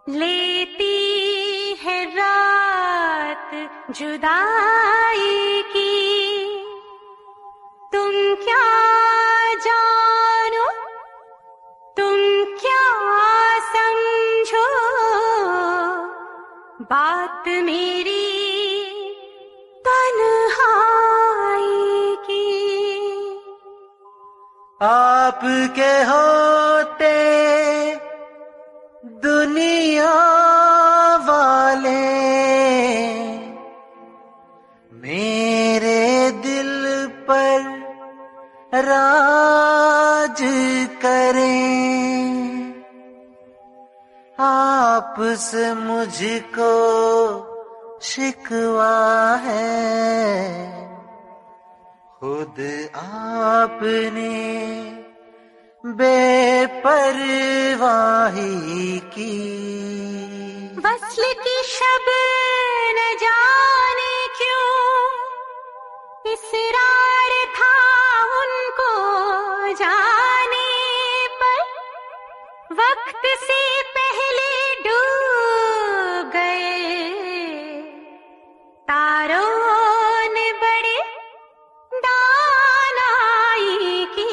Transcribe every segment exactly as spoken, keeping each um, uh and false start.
लेती है रात जुदाई की, तुम क्या जानो, तुम क्या समझो बात मेरी तन्हाई की। आपके होते दुनिया वाले मेरे दिल पर राज करें, आपसे मुझको शिकवा है, खुद आपने बेपरवाही की। वस्ल की शब न जाने क्यों इसरार था उनको जाने पर, वक्त से पहले डूब गए तारों ने बड़े दानाई की।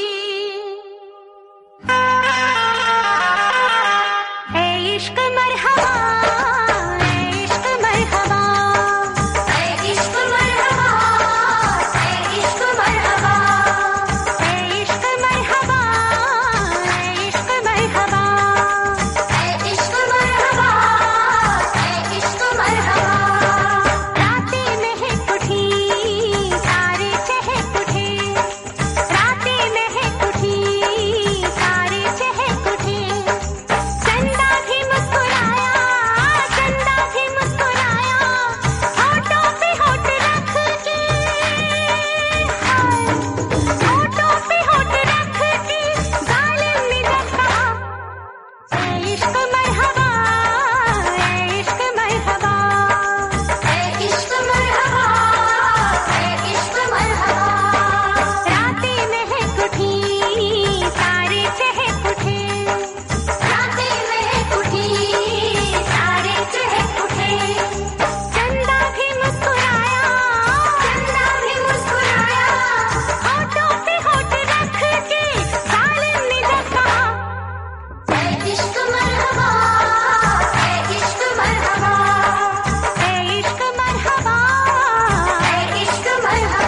ए इश्क मरहबा, ए इश्क मरहबा, ए इश्क मरहबा, ए इश्क मरहबा, ए इश्क मरहबा, ए इश्क मरहबा, ए इश्क मरहबा, ए इश्क मरहबा। रातें महक उठी सारे चहक उठे, रातें महक उठी सारे चहक उठे, चंदा भी मुस्कुराया, चंदा भी मुस्कुराया, होठों पे होठ रख के, हाय होठों पे होठ रख के जालिम ने जब कहा, ए इश्क मरहबा, ए इश्क मरहबा, ए इश्क मरहबा, ए इश्क मरहबा। रातें महक उठी सारे चहक उठे, रातें महक उठी सारे चहक उठे, चंदा भी मुस्कुराया, चंदा भी मुस्कुराया, होठों पे होठ रख के जालिम ने जब कहा, ए इश्क मरहबा, ए इश्क मरहबा, ए इश्क मरहबा, ए इश्क मरहबा।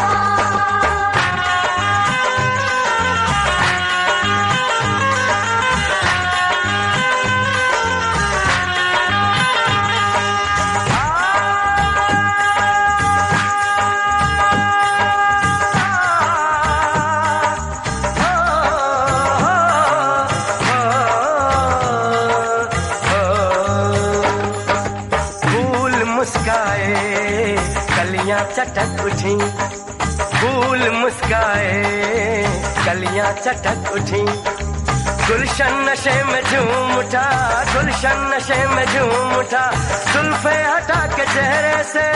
फूल मुस्काए कलियां चटक उठी, फूल मुस्काए कलियां चटक उठी, गुलशन नशे में झूम उठा, गुलशन नशे में झूम उठा, जुल्फे हटा के चेहरे से,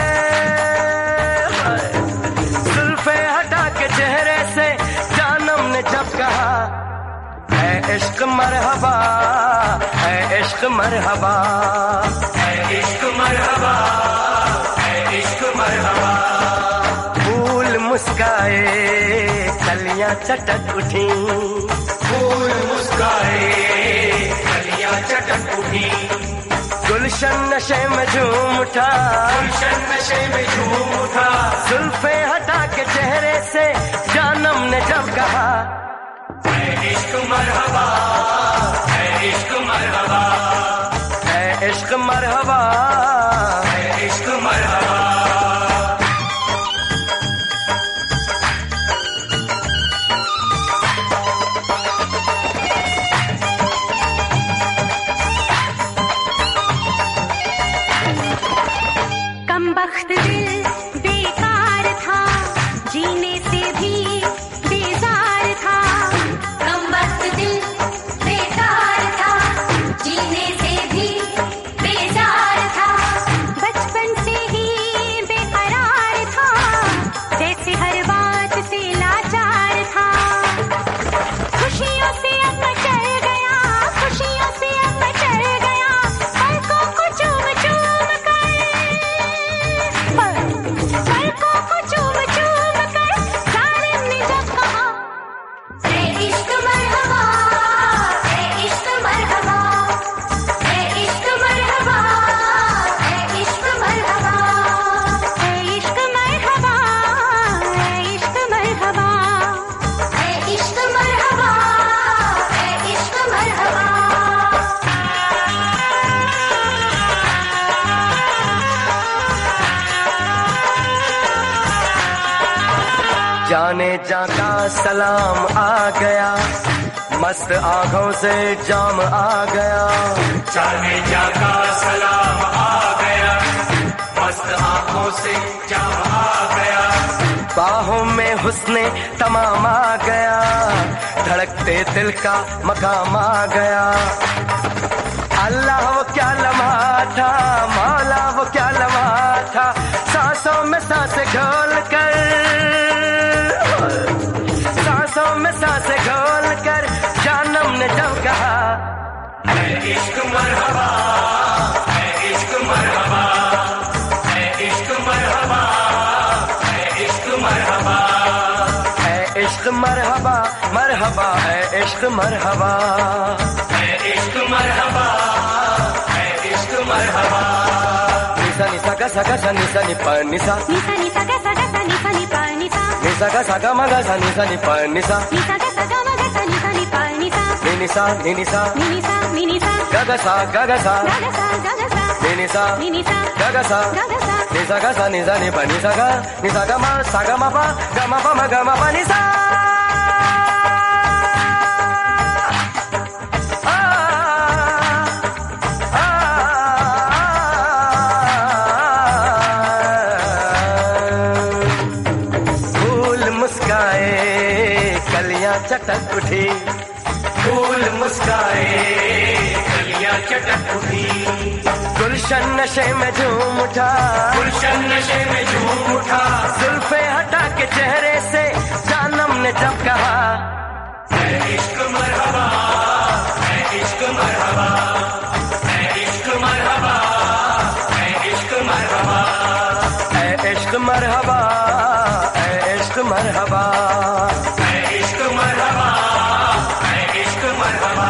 जुल्फे हटा के चेहरे से जानम ने जब कहा, ऐ इश्क मरहबा, ऐ इश्क मरहबा, ऐ इश्क मरहबा, ऐ इश्क मरहबा। फूल मुस्काए कलियां चटक उठी, फूल मुस्काए कलियां चटक उठी, गुलशन नशे में झूम उठा, गुलशन नशे में झूम उठा, जुल्फे हटा के चेहरे से जानम ने जब कहा, ऐ इश्क मरहबा, ऐ इश्क मरहबा, ऐ इश्क मरहबा, ऐ इश्क मरहबा। कमबख्त दिल बेकार था, जीने से भी बेजार था, कमबख्त दिल जाने जा का सलाम आ गया, मस्त आंखों से जाम आ गया। जाने जा का सलाम आ गया, मस्त आंखों से जाम आ गया। बाहों में हुस्ने तमाम आ गया, धड़कते दिल का मकाम आ गया। अल्लाह वो क्या लम्हा था, मौला वो क्या लम्हा था, सांसों में सांसें घोल कर, सांसों में सांसें घोल कर जानम ने जब कहा, है इश्क मरहबा, है इश्क मरहबा, है इश्क मरहबा, है इश्क मरहबा, है इश्क मरहबा, मरहबा है इश्क मरहबा, है इश्क मरहबा, है इश्क मरहबा। निसा निसा गा सा गा सा निसा नि प निसा, निसा निसा गा सा गा सा निसा नि पा निसा, निसा गा सा गा मा गा सा निसा नि प निसा, निसा गा सा गा मा गा सा निसा नि पा निसा, नि निसा नि निसा नि निसा नि निसा गा गा सा गा गा सा गा गा सा गा गा सा नि निसा नि निसा गा गा सा गा गा सा निसा गा सा निसा नि प निसा गा निसा गा मा सा गा मा पा गा मा पा मा गा मा पा निसा। कलियां चटक उठी, फूल मुस्काए कलियां चटक उठी, गुलशन नशे में झूम उठा, गुलशन नशे में झूम उठा। जुल्फे हटा के चेहरे से जानम ने जब कहा, है इश्क मरहबा, है इश्क मरहबा, है इश्क मरहबा, है इश्क मरहबा, है इश्क मरहबा, है इश्क मरहबा, है इश्क मरहबा, है इश्क मरहबा।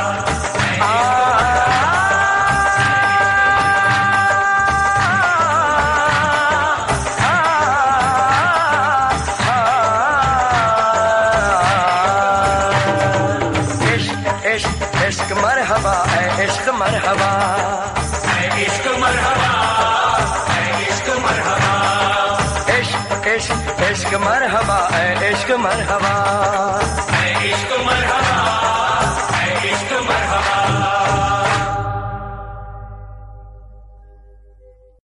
इश्क मरहबा, है इश्क मरहबा, है इश्क मरहबा, है इश्क मरहबा, इश्क इश्क इश्क मरहबा, है इश्क मरहबा, है इश्क मरहबा।